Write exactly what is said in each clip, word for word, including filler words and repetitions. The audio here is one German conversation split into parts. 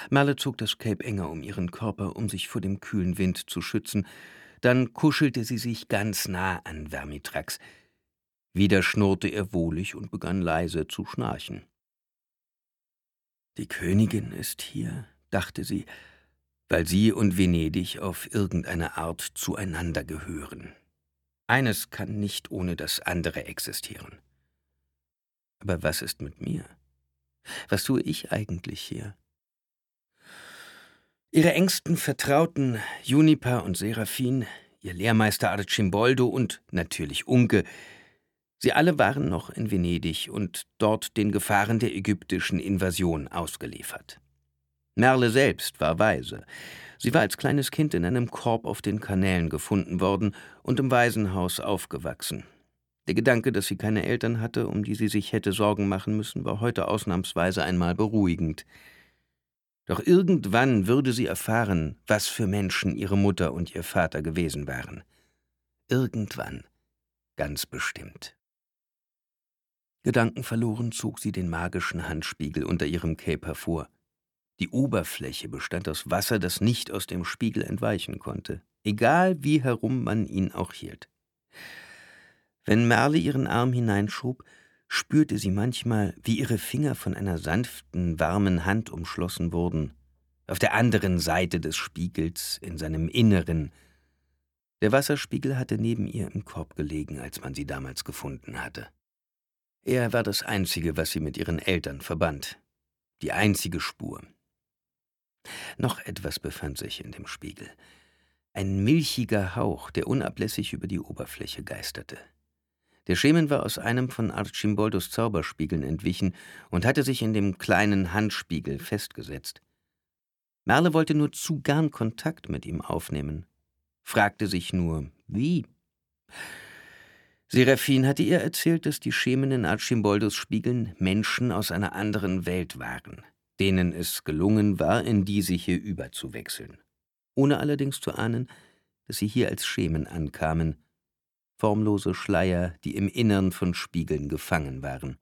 Merle zog das Cape enger um ihren Körper, um sich vor dem kühlen Wind zu schützen. Dann kuschelte sie sich ganz nah an Vermitrax. Wieder schnurrte er wohlig und begann leise zu schnarchen. »Die Königin ist hier«, dachte sie, »weil sie und Venedig auf irgendeine Art zueinander gehören. Eines kann nicht ohne das andere existieren. Aber was ist mit mir? Was tue ich eigentlich hier?« Ihre engsten Vertrauten, Juniper und Seraphin, ihr Lehrmeister Arcimboldo und natürlich Unke, sie alle waren noch in Venedig und dort den Gefahren der ägyptischen Invasion ausgeliefert. Merle selbst war Waise. Sie war als kleines Kind in einem Korb auf den Kanälen gefunden worden und im Waisenhaus aufgewachsen. Der Gedanke, dass sie keine Eltern hatte, um die sie sich hätte Sorgen machen müssen, war heute ausnahmsweise einmal beruhigend. Doch irgendwann würde sie erfahren, was für Menschen ihre Mutter und ihr Vater gewesen waren. Irgendwann, ganz bestimmt. Gedankenverloren zog sie den magischen Handspiegel unter ihrem Cape hervor. Die Oberfläche bestand aus Wasser, das nicht aus dem Spiegel entweichen konnte, egal wie herum man ihn auch hielt. Wenn Merle ihren Arm hineinschob, spürte sie manchmal, wie ihre Finger von einer sanften, warmen Hand umschlossen wurden, auf der anderen Seite des Spiegels, in seinem Inneren. Der Wasserspiegel hatte neben ihr im Korb gelegen, als man sie damals gefunden hatte. Er war das Einzige, was sie mit ihren Eltern verband, die einzige Spur. Noch etwas befand sich in dem Spiegel, ein milchiger Hauch, der unablässig über die Oberfläche geisterte. Der Schemen war aus einem von Arcimboldos Zauberspiegeln entwichen und hatte sich in dem kleinen Handspiegel festgesetzt. Merle wollte nur zu gern Kontakt mit ihm aufnehmen, fragte sich nur, wie. Seraphin hatte ihr erzählt, dass die Schemen in Arcimboldos Spiegeln Menschen aus einer anderen Welt waren, denen es gelungen war, in diese hier überzuwechseln, ohne allerdings zu ahnen, dass sie hier als Schemen ankamen, formlose Schleier, die im Innern von Spiegeln gefangen waren.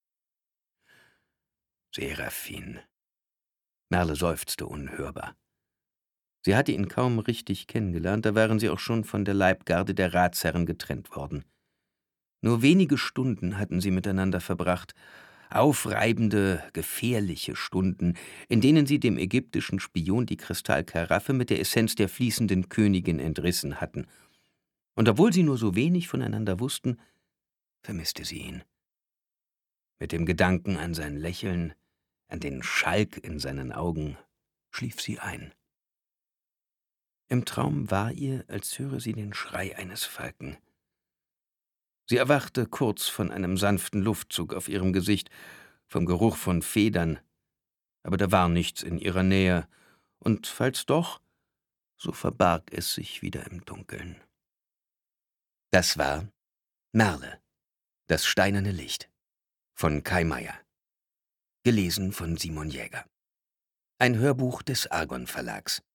Seraphin. Merle seufzte unhörbar. Sie hatte ihn kaum richtig kennengelernt, da waren sie auch schon von der Leibgarde der Ratsherren getrennt worden. Nur wenige Stunden hatten sie miteinander verbracht, aufreibende, gefährliche Stunden, in denen sie dem ägyptischen Spion die Kristallkaraffe mit der Essenz der fließenden Königin entrissen hatten. Und obwohl sie nur so wenig voneinander wussten, vermisste sie ihn. Mit dem Gedanken an sein Lächeln, an den Schalk in seinen Augen, schlief sie ein. Im Traum war ihr, als höre sie den Schrei eines Falken. Sie erwachte kurz von einem sanften Luftzug auf ihrem Gesicht, vom Geruch von Federn, aber da war nichts in ihrer Nähe, und falls doch, so verbarg es sich wieder im Dunkeln. Das war Merle, das steinerne Licht von Kai Meier. Gelesen von Simon Jäger. Ein Hörbuch des Argon Verlags.